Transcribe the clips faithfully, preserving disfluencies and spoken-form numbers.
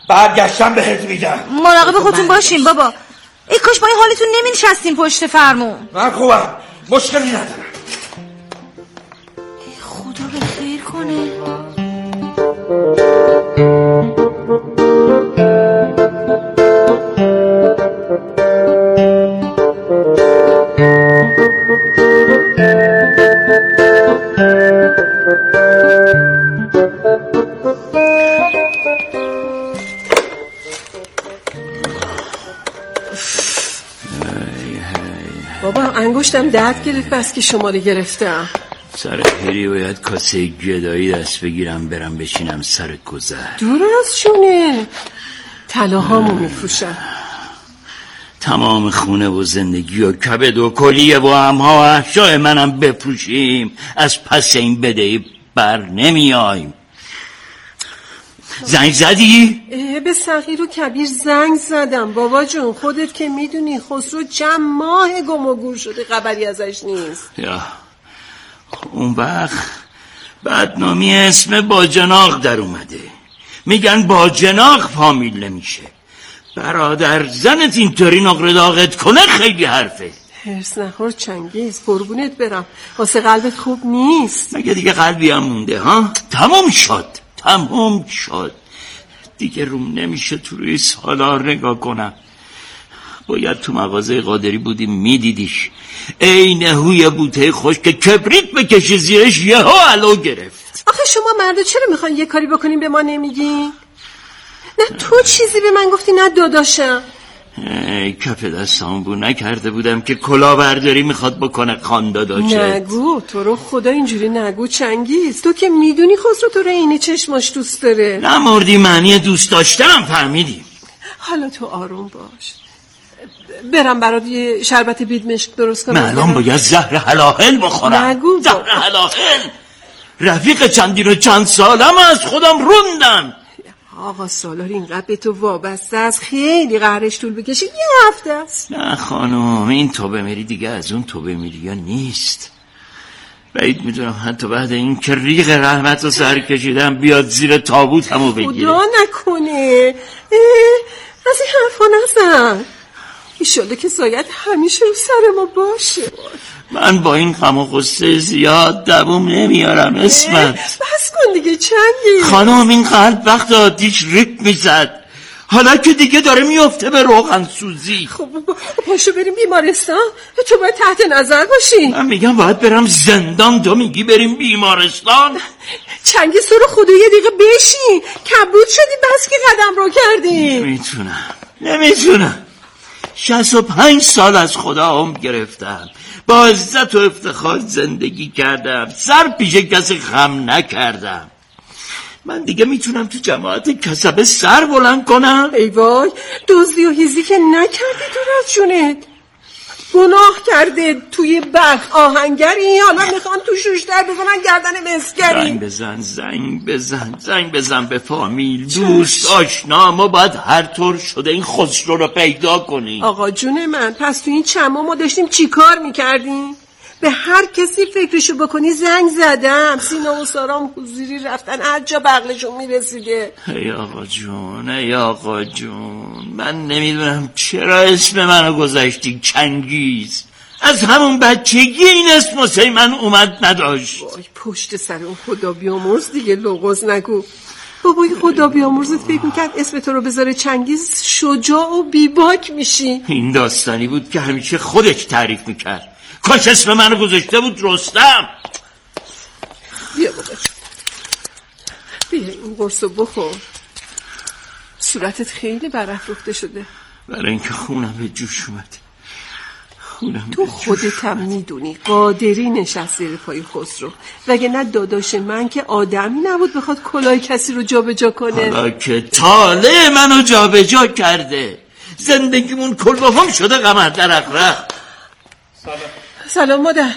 برگشتم بهت میگم. مراقب خودتون باشین بابا. ای کاش با این حالتون نمینشستین پشت فرمون. من خوبم، مشکلی ندارم. خدا به خیر کنه. بابا انگشتم درد گرفت بس که شماره گرفتم. سر پیری باید کاسه گدایی دست بگیرم برم بشینم سر کوزه. دور از شونه طلاهامو میفروشم. تمام خونه و زندگی و کبد و کلیه و همها و احشای منم بفروشیم، از پس این بدهی بر نمیایم. زنگ زدی؟ به صغیر و کبیر زنگ زدم بابا جون. خودت که میدونی خسرو چند ماه گم و گور شده، خبری ازش نیست. یا اون وقت بدنامی اسم باجناق در اومده، میگن باجناق فامیل نمیشه. برادر زنت اینطوری نقره داغت کنه خیلی حرفه. هرس نخور چنگیز، قربونت برم، واسه قلبت خوب نیست. مگه دیگه قلبی هم مونده ها؟ تمام شد تمام شد دیگه. روم نمیشه تو روی سالار نگاه کنم. باید تو مغازه قادری بودیم میدیدیش، عین هوی بوته خوش که کبریت بکشی زیرش یه ها علو گرفت. آخه شما مردا چرا میخواین یه کاری بکنیم به ما نمیگین؟ نه تو چیزی به من گفتی نه داداشم. ای کف دستام بو نکرده بودم که کلاهبرداری میخواد بکنه خان داداشت. نگو تو رو خدا اینجوری نگو چنگیز. تو که میدونی خسرو تو رو عین چشماش دوست داره. نمردی معنی دوست داشتم فهمیدی. حالا تو آروم باش. برم برات یه شربت بید مشک درست کنم. من الان باید زهر حلاحل بخورم. نگو زهر حلاحل. رفیق چندین و چند سالم از خودم روندم. آقا سالار اینقدر به تو وابسته است، خیلی قهرش طول بکشه، یه هفته است. نه خانم، این توبه میری دیگه از اون توبه میری یا نیست. بعید میدونم حتی بعد این که ریغ رحمت رو سر کشیدم بیاد زیر تابوت همو بگیره. خدا نکنه از این حرفا نزن. ایشالله که سایت همیشه رو سر ما باشه. من با این غم و غصه زیاد دووم نمیارم اسمت. بس کن دیگه چنگی. خانم این قلب وقت آتیش ریپ میزد، حالا که دیگه داره میفته به روغن سوزی. خب پاشو بریم بیمارستان، تو باید تحت نظر باشی. من میگم باید برم زندان، تو میگی بریم بیمارستان. چنگی تو رو خدا یه دقیقه بشین، کبود شدی بس که قدم رو کردی. نمیتونم نمیتونم شصت و پنج سال از خدا عمر گرفتم، با عزت و افتخار زندگی کردم، سر پیش کسی خم نکردم. من دیگه میتونم تو جماعت کسبه سر بلند کنم؟ ای وای، دزدی و هیزی که نکردی دور از جونت. گناه کرده توی برق آهنگری، حالا میخوان تو شوشتر بزنن گردن مسگری. زنگ بزن زنگ بزن زنگ بزن به فامیل، دوست، آشنا. ما باید هر طور شده این خسرو رو پیدا کنیم. آقا جون من، پس تو این چما ما داشتیم چی کار میکردیم؟ به هر کسی فکرشو بکنی زنگ زدم، سینا و سارام حضوری رفتن هر جا بغلشون میرسیده. ای آقا جون ای آقا جون، من نمیدونم چرا اسم منو گذاشتی چنگیز. از همون بچگی این اسم واسه من اومد نداشت. وای پشت سر اون خدا بیامرز دیگه لغز نگو. بابای خدا بیامرزت فکر میکرد اسم تو رو بذاره چنگیز شجاع و بیباک میشی. این داستانی بود که همیشه خودش تعریف میکرد. کاش اسم منو گذاشته بود رستم. بیا بابا بیا این قرصو بخور. صورتت خیلی برافروخته شده. برای اینکه خونم به جوش اومد. خونم تو خودت هم میدونی قادری نشست زیر پای خسرو، وگه نه داداش من که آدمی نبود بخواد کلاه کسی رو جا به جا کنه. حالا که طالع منو جا به جا کرده، زندگیمون کلبه هم شده قمر در اقرق. سلام سلام مادر.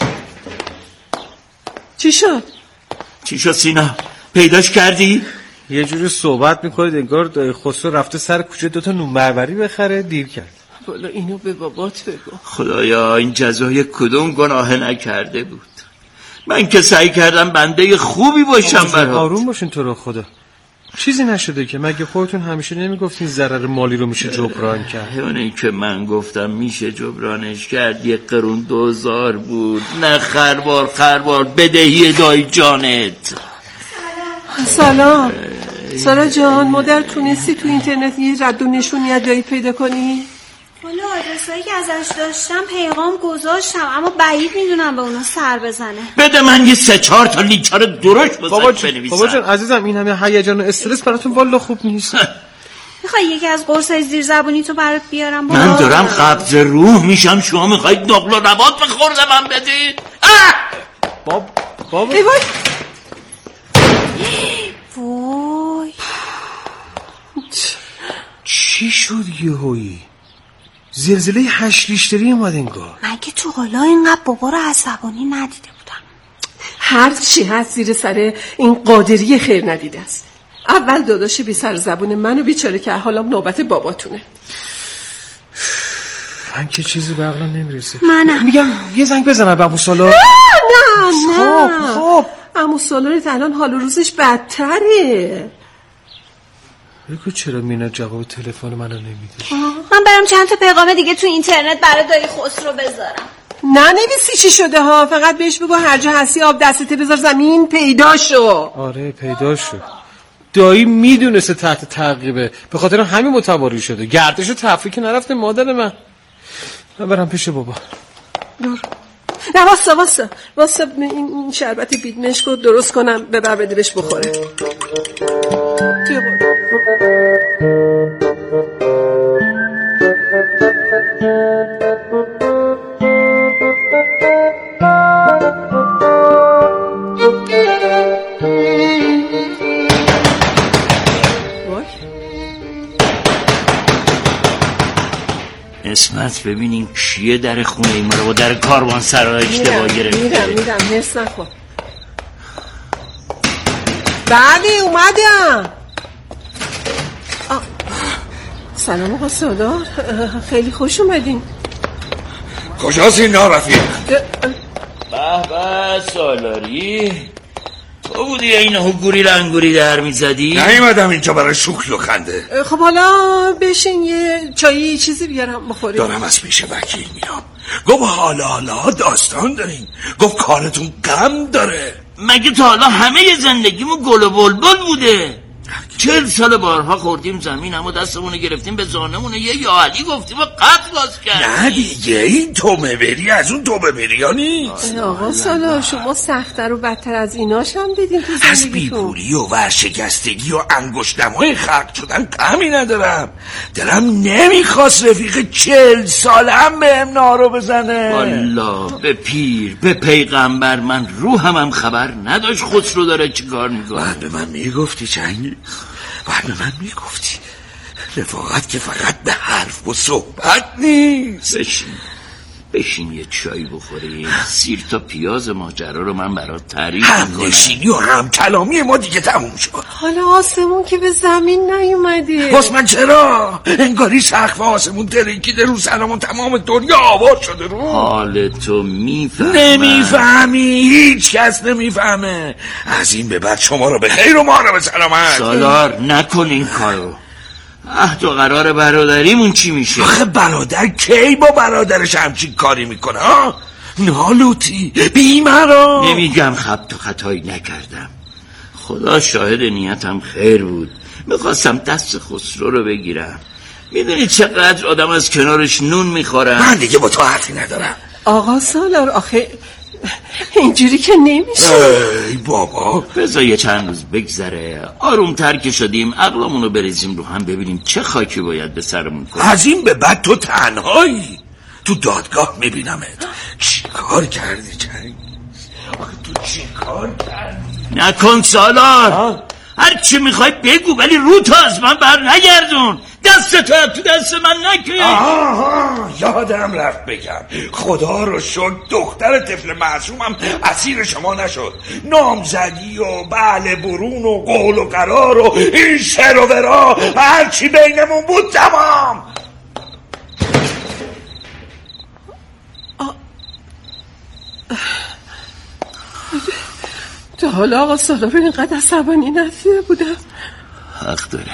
چی شد؟ چی شد سینا؟ پیداش کردی؟ یه جوری صحبت میکنید انگار دایی خسرو رفته سر کوچه دوتا نون بربری بخره، دیر کرد. والا اینو به بابات بگو. خدایا این جزای کدوم گناه نکرده بود. من که سعی کردم بنده خوبی باشم برات. آروم باشین تو رو خدا. چیزی نشده که. مگه خودتون همیشه نمیگفتین ضرر مالی رو میشه جبران کرد؟ اونی که من گفتم میشه جبرانش کرد یک قرون دوزار بود، نه خروار خروار بدهی دای جانت. سلام. سارا جان، مادر تونستی تو اینترنت یه رد و نشونی از جایی پیدا کنی؟ والا آدرسایی که ازش داشتم پیغام گذاشتم، اما بعید میدونم به اونا سر بزنه. بده من یه سه چهار تا لیچار درشت بزنش بنویسم. بابا جان عزیزم، این همه هیجان و استرس براتون والا خوب نیست. میخوای یکی از قرصای زیر زبونی تو برات بیارم؟ بابا من دارم قبض روح میشم، شما میخواید نقل و نبات به خورد من بدید؟ بابا بابا ای وای وای چی شد یهویی؟ زلزله هشت ریشتری اومد انگار. من که تو حالا اینقدر بابا رو عصبانی ندیده بودم. هر چی هست زیر سر این قادری خیر ندیده است. اول داداش بی سر زبون منو بیچاره که حالا نوبت باباتونه. من که چیزی به عقلم نمیرسه. منم میگم یه زنگ بزنم به عمو سالار. نه نه خب خب عمو سالارت الان حال و روزش بدتره. بگو چرا مینا جواب تلفن منو نمیده؟ من برم چند تا پیغام دیگه تو اینترنت برای دایی خسرو بذارم. نه نویسی چی شده ها، فقط بهش بگو هر جا هستی آب دستته بذار زمین پیدا شو. آره پیدا شو. دایی میدونسته تحت تعقیبه، به خاطر همین متواری شده. گردش و تفریک نرفته مادر من. من برم پیش بابا. دور نه واسه واسه واسه این شربت بیدمشک رو درست کنم ببر بده بهش بخوره. توی قرد اسمت ببینیم کیه در خونه این رو با در کاروان سرای اشتباه گرفته. میرم میرم حس نکن. بله اومدم. سلام آقا سالار، خیلی خوش اومدین. کجاست این نارفیق؟ به به سالاری، تو بودی اینه گوری لنگوری در میزدی؟ نیومدم اینجا برای شوخی و خنده. خب حالا بشین یه چایی چیزی بیارم بخوریم. دارم از پیش وکیل میام. گفت حالا حالا داستان داریم. گفت کارتون غم داره. مگه تا حالا همه زندگیمو گل و بلبل بوده؟ چهل سال بارها خوردیم زمین، اما دستمونو گرفتیم به زانمونه یه یا علی گفتیم و قتل باز کردیم. نه دیگه این تومه بری از اون تومه بری ها نیست. آقا سالار شما سخت‌تر و بدتر از ایناش هم دیدین تو از زندگیتون. بیپولی و ورشکستگی و انگشت‌نمای خلق شدن کمی ندارم. دلم نمیخواست رفیق چهل سالم بهم نارو بزنه. والله به پیر به پیغمبر من روحم هم خبر نداشت خسرو داره چی کار میکنه. باید به من میگفتی چنگی، باید به من میگفتی. رفاقت که فقط به حرف و صحبت نیست. بشین بشین یه چای بخوریم، سیر تا پیاز ماجرا رو من برات تعریف هم میکنم. نشینی و هم کلامی ما دیگه تموم شد. حالا آسمون که به زمین نیومده. باز من چرا؟ انگاری سقف آسمون ترکیده رو سرمون، تمام دنیا آباد شده رو. حال تو میفهمم. نمیفهمی، هیچ کس نمیفهمه. از این به بعد شما رو به خیر و ما رو به سلامت. سالار نکن این کارو. عهد و قرار برادریمون چی میشه؟ آخه برادر کی با برادرش همچین کاری میکنه ها؟ نالوتی بیمارا. نمیگم خبت و خطایی نکردم، خدا شاهد نیتم خیر بود. میخواستم دست خسرو رو بگیرم. میدونی چقدر آدم از کنارش نون میخورم. من دیگه با تو حرفی ندارم. آقا سالار آخه اینجوری که نمیشه. ای بابا بذار یه چند روز بگذره، آروم تر که شدیم عقلمونو بریزیم رو هم ببینیم چه خاکی باید به سرمون کنیم. از این به بعد تو تنهایی. تو دادگاه میبینمت. چی کار کردی چنگ؟ آخه تو چی کار کردی؟ نکن سالار، هر چی میخوای بگو ولی رو تا از من بر نگردون. دست تو تو دست من نکن. آها یادم رفت بگم، خدا رو شکر دختر طفل معصومم اسیر شما نشد. نامزدی و بله برون و قول و قرار و این شر و ورا هرچی بینمون بود تمام. تا حالا آقا سالار رو اینقدر عصبانی ندیده بودم. حق داره.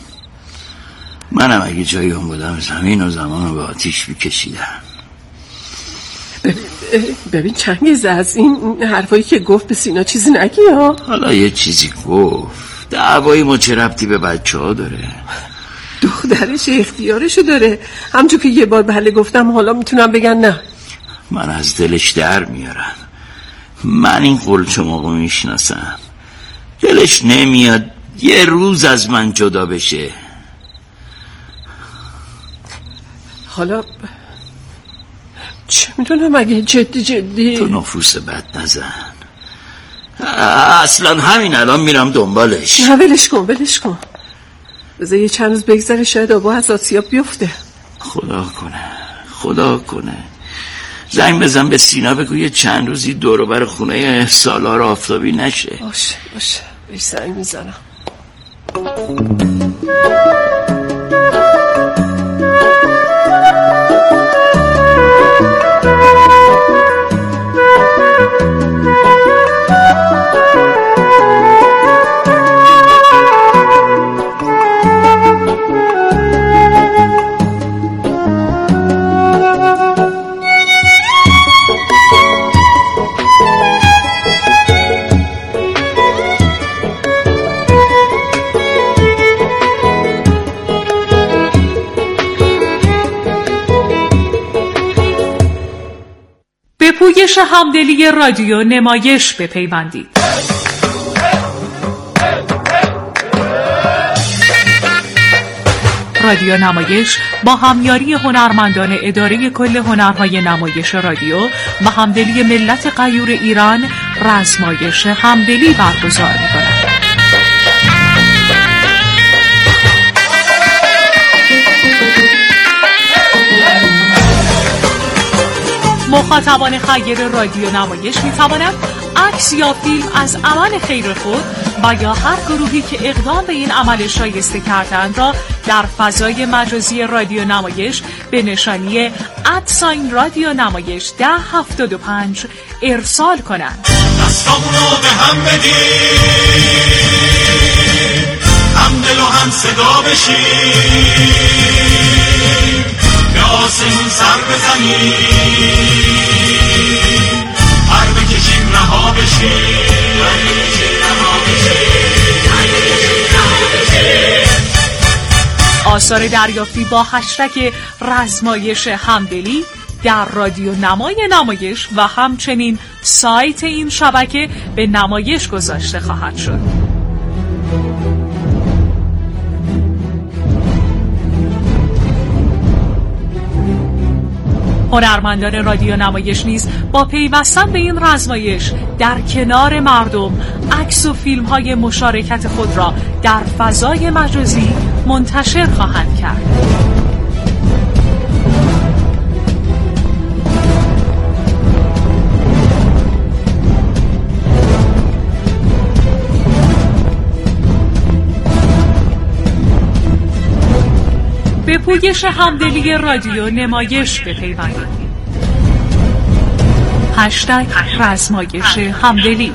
منم اگه جای اون بودم زمین و زمان رو به آتیش میکشیدم. ببین, ببین چنگیز، از این حرفایی که گفت به سینا چیزی نگی ها؟ حالا یه چیزی گفت، دعوای ما چه ربطی به بچه ها داره؟ دخترش اختیارشو داره. همچون که یه بار بله گفتم حالا میتونم بگن نه. من از دلش در میارم. من این قلچماقو میشناسم. دلش نمیاد یه روز از من جدا بشه. حالا چه میدونم اگه جدی جدی تو نفوس بد نزن. اصلا همین الان میرم دنبالش. نه ولش کن ولش کن بذار یه چند روز بگذره، شاید آبا از آسیاب بیفته. خدا کنه خدا کنه. زنگ بزن به سینا بگو یه چند روزی دور و بر خونه سالار آفتابی نشه. باشه باشه بهش زنگ میزنم. پویش همدلی رادیو نمایش بپیوندید. رادیو نمایش با همیاری هنرمندان اداره کل هنرهای نمایش رادیو و همدلی ملت غیور ایران رزمایش همدلی برگزار می‌کند. مخاطبان خیر رادیو نمایش می توانند عکس یا فیلم از عمل خیر خود و یا هر گروهی که اقدام به این عمل شایسته کردند را در فضای مجازی رادیو نمایش به نشانی ادساین رادیو نمایش ده هفتاد و پنج ارسال کنند. دستامونو به هم بدیم، هم دل و هم صدا بشیم، به آسمون سر بزنیم، هر بکشیم رها بشیم. آثار دریافتی با هشتگ رزمایش همدلی در رادیو نمای نمایش و همچنین سایت این شبکه به نمایش گذاشته خواهد شد. هنرمندان رادیو نمایش نیز با پیوستن به این رزمایش در کنار مردم عکس و فیلم های مشارکت خود را در فضای مجازی منتشر خواهند کرد. به پویش همدلی رادیو نمایش بپیوندید. هشتگ رزمایش همدلی.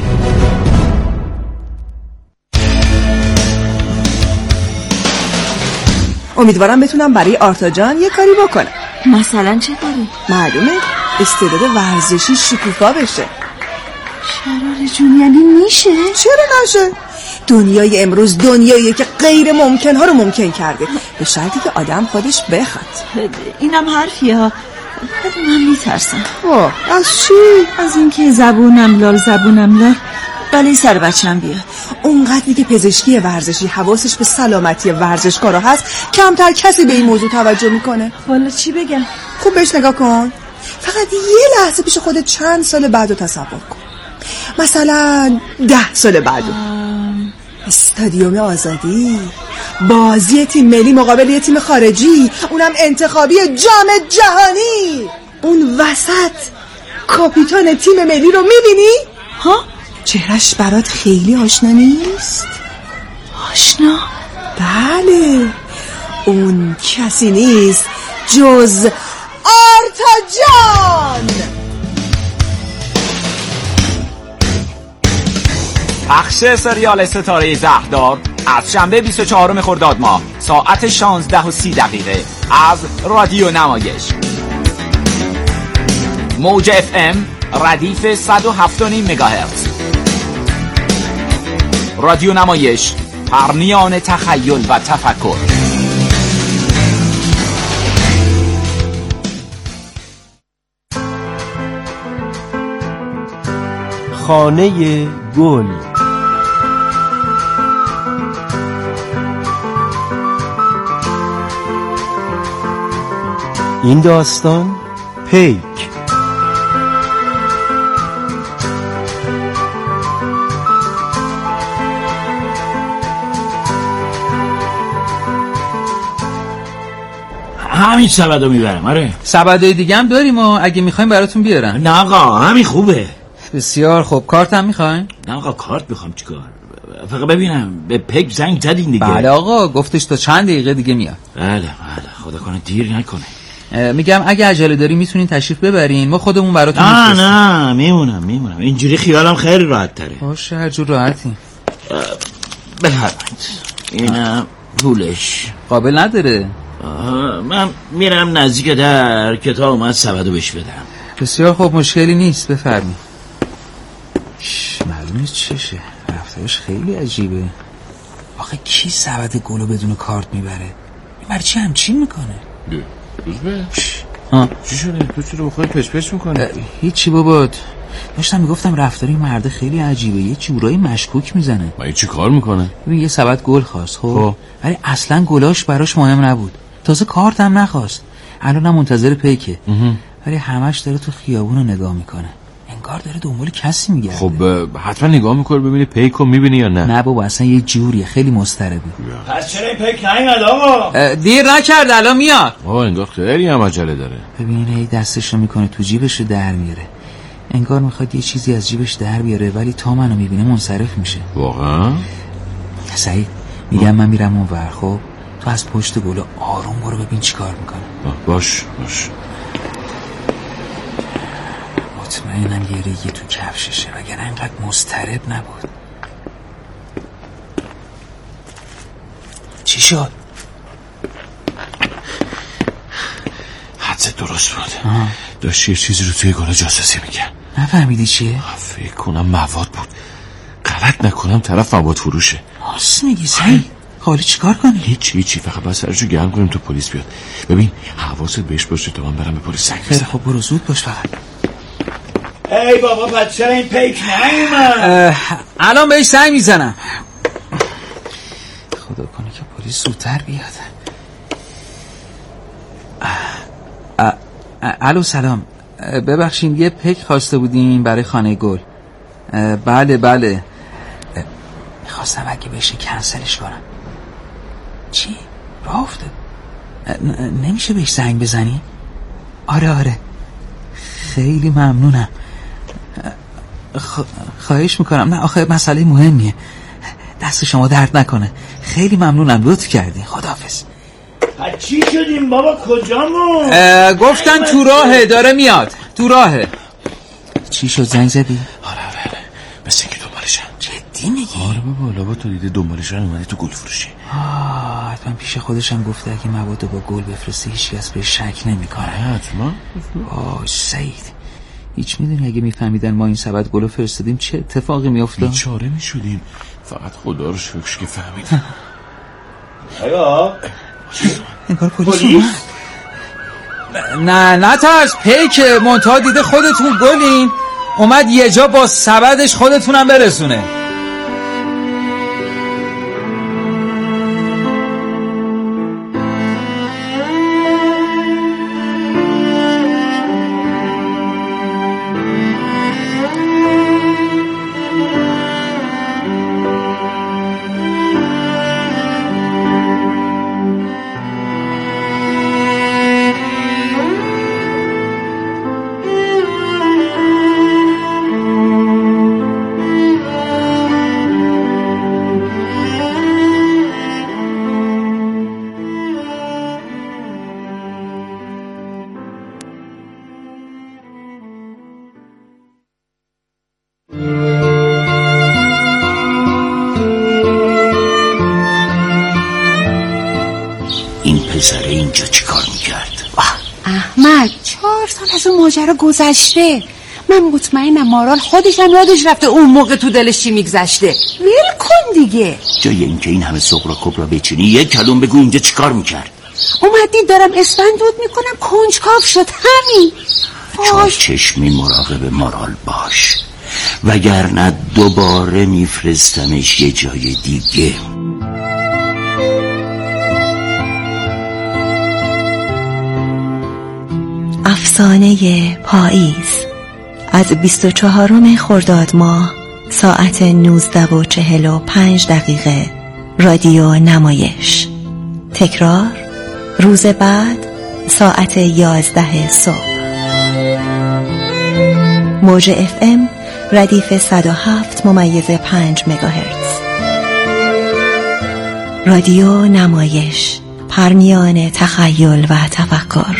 امیدوارم بتونم برای آرتا جان یه کاری بکنم. مثلا چه کاری؟ معلومه استعداد ورزشی شکوفا بشه. شرار جون یعنی میشه؟ چرا نشه؟ دنیای امروز دنیاییه که غیر ممکن ها رو ممکن کرده، به شرطی که آدم خودش بخواد. اینم حرفیه ها، ولی من میترسم. اوه از چی؟ از اینکه زبونم لال زبونم لال بله سر بچم بیاد. اونقدری که پزشکی ورزشی حواسش به سلامتی ورزشکارا هست، کمتر کسی به این موضوع توجه میکنه. والا چی بگم؟ خوب بهش نگاه کن. فقط یه لحظه پیش خودت چند سال بعدو تصور کن. مثلا ده سال بعدو. استادیوم آزادی، بازی تیم ملی مقابل یه تیم خارجی، اونم انتخابی جام جهانی. اون وسط کاپیتان تیم ملی رو میبینی؟ ها؟ چهرش برات خیلی آشنا نیست؟ آشنا؟ بله، اون کسی نیست جز آرتا جان. پخش سریال ستاره زهردار از شنبه بیست و چهارم خرداد ماه ساعت شانزده و سی دقیقه از رادیو نمایش. موج اف ام ردیف صد و هفت و نیم مگاهرتز. رادیو نمایش، پرنیان تخیل و تفکر. خانه گل. این داستان پیک. همین سبدو میبرم. آره سبدای دیگه هم داریم و اگه میخوایم براتون بیارم. نه آقا همین خوبه. بسیار خوب. کارت هم میخواین؟ نه آقا کارت میخوام. چیکار؟ فقط ببینم به پک زنگ زدین دیگه؟ بله آقا گفتش تا چند دقیقه دیگه میاد. بله بله خدا کنه دیر نکنه. میگم اگه عجله داری میتونین تشریف ببرین، ما خودمون براتون میفرستیم. نه نه میمونم میمونم اینجوری خیالم خیلی راحت تره. باشه هر جور راحتی. بفرمایید. اینم پولش. قابل نداره. من میرم نزدیک در کتاب اومد سبدو بهش بدم. بسیار خوب مشکلی نیست بفرمی. معلومه چشه رفتارش خیلی عجیبه. آخه کی سبد گلو بدون کارت میبره؟ این برای چی همچین میکنه؟ روزبه ها چی شده؟ تو چرا بخوای پش پش میکنی؟ هیچی بابا داشتم میگفتم رفتاری مرد خیلی عجیبه، یه جورایی مشکوک میزنه. ما چی کار میکنه؟ ببین یه سبد گل خواست خب ولی اصلا گلاش براش مهم نبود، تازه کارت هم نخواست. الانم منتظر پیکه ولی همش داره تو خیابونو نگاه میکنه، انگار داره دنبال کسی میگرده. خب حتما نگاه میکنه ببینه پیکو میبینی یا نه. نه بابا اصلا یه جوریه خیلی مضطربه. پس چرا این پیک نیومد آقا؟ دیر نکرد الان میاد. آه انگار خیلی هم عجله داره. ببین هی دستشو میکنه تو جیبشو در میاره، انگار میخواد یه چیزی از جیبش در بیاره ولی تا منو میبینه منصرف میشه. واقعا؟ سعید میگم من میرم اونور، خب تو از پشت گلو آروم برو ببین چی کار میکنه. باش باش. مطمئنم یه ریگی تو کفششه وگرنه اینقدر مضطرب نبود. چی شد؟ حدث درست بود. آه. داشت یه چیزی رو توی گلا جاسوسی میکرد. نفهمیدی چیه؟ فکر کنم مواد بود. غلط نکنم طرف مواد فروشه. راست میگی سعید؟ حالا چیکار کنی؟ هیچی هیچی فقط باید سرشو گرم کنیم تو پلیس بیاد. ببین حواست بهش باشه تا من برم به پلیس زنگ بزنم. خب برو زود باش فقط. ای بابا پس چرا این پیک نیومد؟ الان بهش زنگ میزنم. خدا کنه که پلیس زودتر بیاد. الو سلام، ببخشید یه پیک خواسته بودیم برای خانه گل. بله بله میخواستم اگه بشه کنسلش کنم. چی؟ راه افتاد؟ نمیشه بهش زنگ بزنی؟ آره آره خیلی ممنونم. خ... خواهش میکنم. نه آخه مسئله مهمیه، دست شما درد نکنه. خیلی ممنونم لطف کردی. خداحافظ. چی شدیم بابا کجامون؟ گفتن تو راهه داره میاد تو راهه. چی شد زنگ زدی؟ آره آره مثل اینکه دنبالشن. جدی میگی؟ آره بابا لابا تو دیده دنبالشن اومده تو گل فروشی. آه حتما پیش خودشم گفته اگه مواد با گل بفرسته هیچ کس به شک نمیکنه. حتما. آه سعید هیچ میدونی اگه میفهمیدن ما این سبد گلو فرستادیم چه اتفاقی میافتاد؟ بیچاره میشدیم. فقط خدا رو شکر که فهمیدن. آیا انگار پلیس اومد. نه نه ترس پیک منتها دیده خودتون گلین اومد یه جا با سبدش خودتونم برسونه. پسر اینجا چی کار میکرد؟ احمد چهار سال از اون ماجرا گذشته. من مطمئنم مارال خودش هم یادش رفته اون موقع تو دلش چی میگذشته. ول کن دیگه. جای اینکه این همه سغرا کبرا بچینی یک کلام بگو اینجا چی کار میکرد؟ اومدی دارم اسفند دود میکنم کنجکاو شد همین. چون چشمی مراقب مارال باش، وگرنه دوباره میفرستمش یه جای دیگه. افسانه پاییز از بیست و چهارم خرداد ماه ساعت نوزده و چهل و پنج دقیقه رادیو نمایش. تکرار روز بعد ساعت یازده صبح. موج اف ام ردیف صد و هفت ممیز پنج مگاهرتز. رادیو نمایش، پرمیان تخیل و تفکر.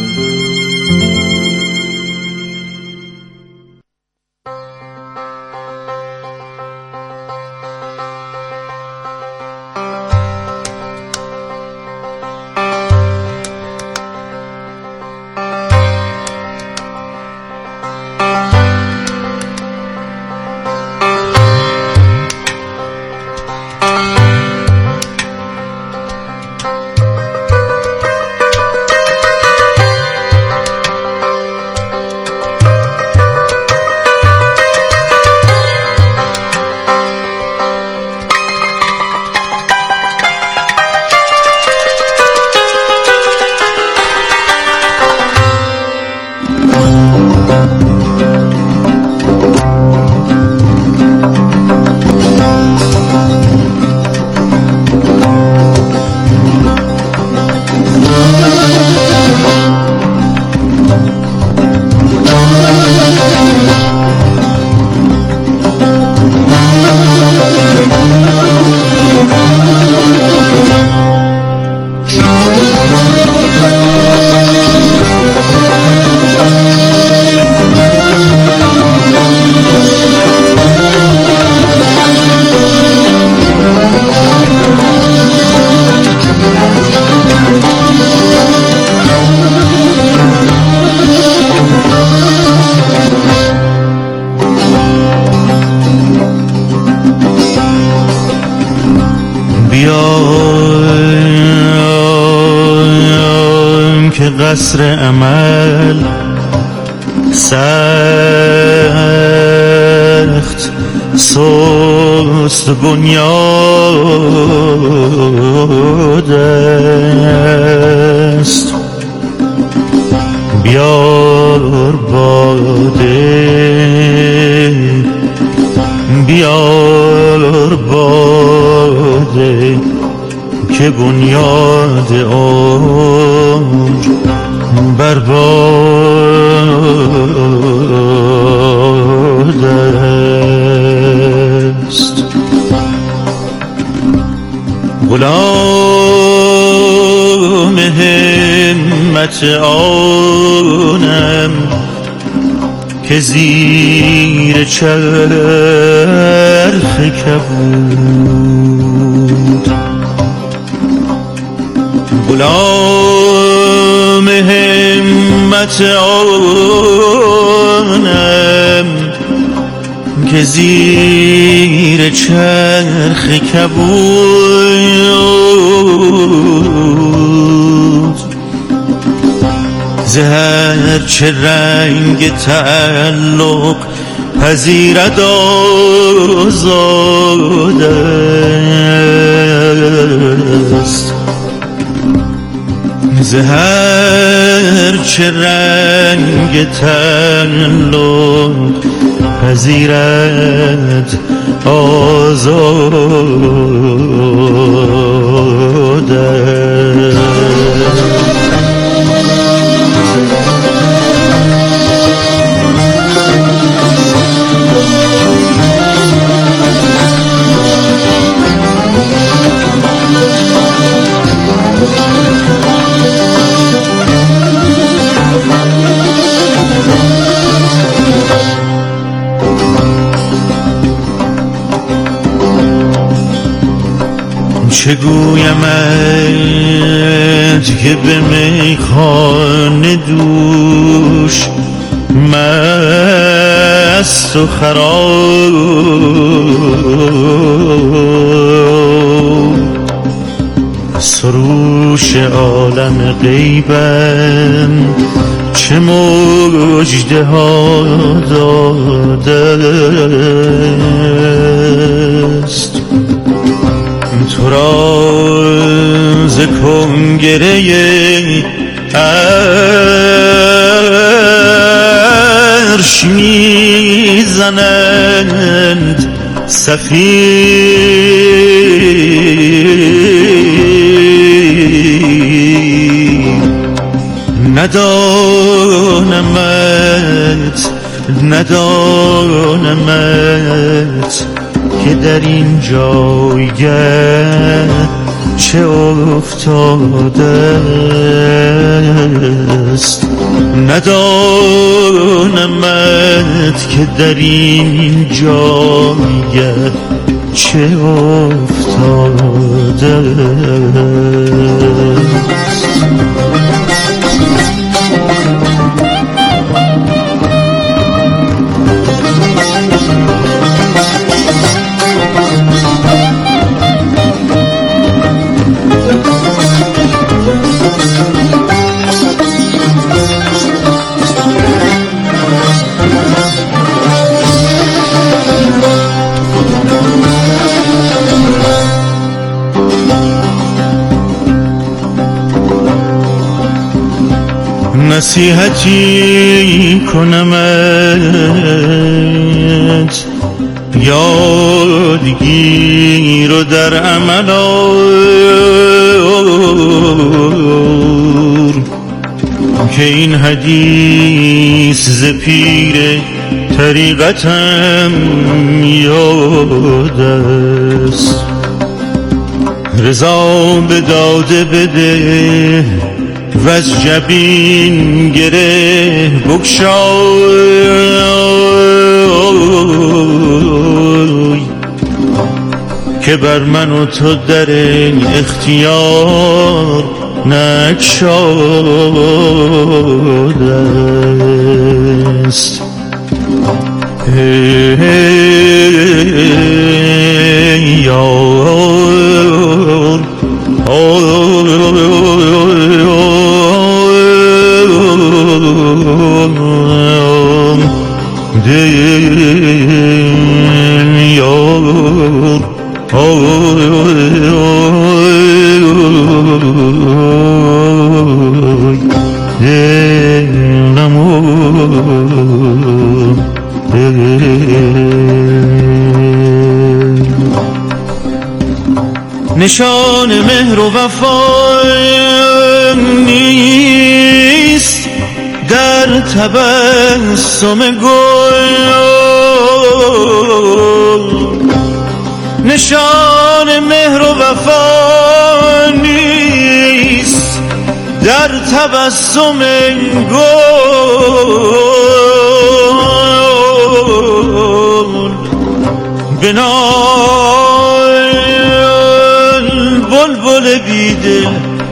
قصر عمل سخت سست بنیاد است. بیار باده بیار باده که بنیاد عمر برباد است. غلام همت آنم که زیر چرخ کبود، غلام همت آنم که زیر چرخ کبود، زهر چه رنگ تعلق پذیرد آزاد است. زهر چه رنگ تعلق پذیرد آزاد است. چه گویمت که به میخانه دوش مست و خراب سروش عالم غیبم چه مژده ها داده است تو را ز کنگره عرش میزنند صفیر ندانمت ندانمت که در این جایگه چه افتاده است ندانمت که در این جایگه چه افتاده است نصیحتی کنمت یادگیر و در عمل آور که این حدیث ز پیر طریقتم یاد است رضا به داده بده و از جبین گره بگشای که بر من و تو در اختیار نگشاده است ای یار دل یار نشان مهر و وفا نیست در تبسم گل نشان مهر و وفا نیست در تبسم گل بنای بلبل بیدل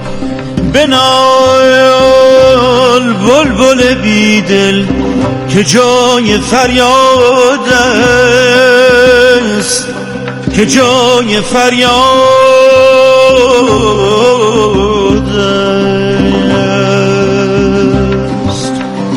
بنال بلبل بیدل که جای فریاد است که جای فریاد است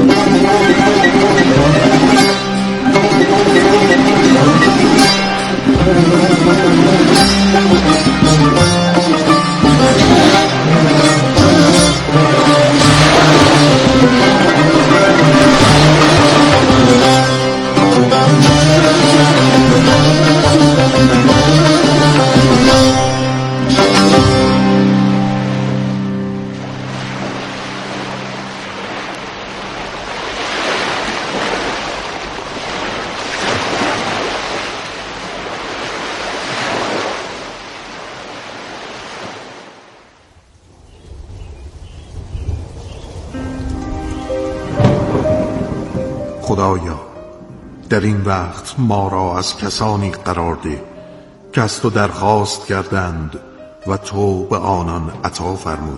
خدایا در این وقت ما را از کسانی قرار ده که از تو درخواست کردند و تو به آنان عطا فرمودی.